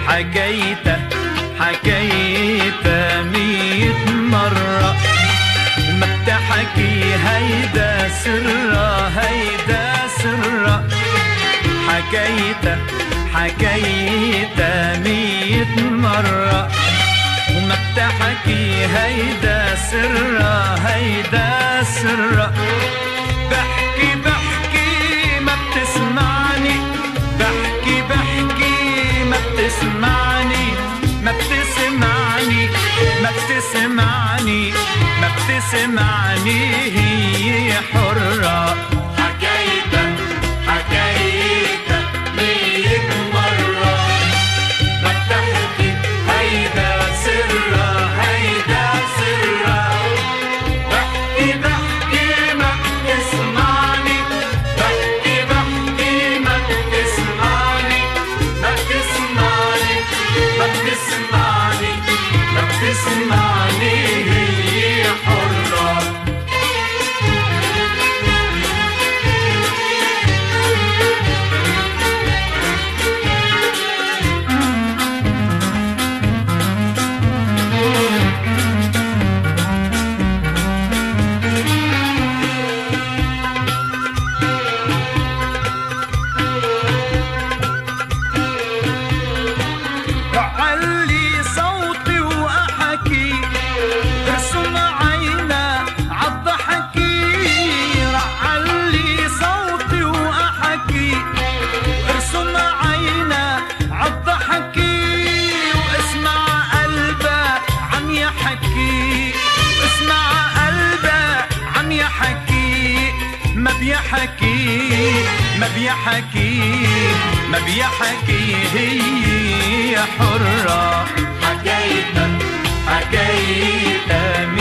حكيته 100 مرة وما بتحكي هيدا سرة حكيته 100 مرة وما بتحكي هيدا سرة بحكي ما بتسمعني ما بتسمعني هي حرة حكيته 100 مرة ما بتحكي هيدا سرة بحكي ما بتسمعني ما بتسمعني هي حرة علي صوتي وأحكي ارسم عينا عالضحكي علي صوتي وأحكي ارسم عينا عالضحكي واسمع قلبه عم يحكي ما بيحكي هي حرة حكيته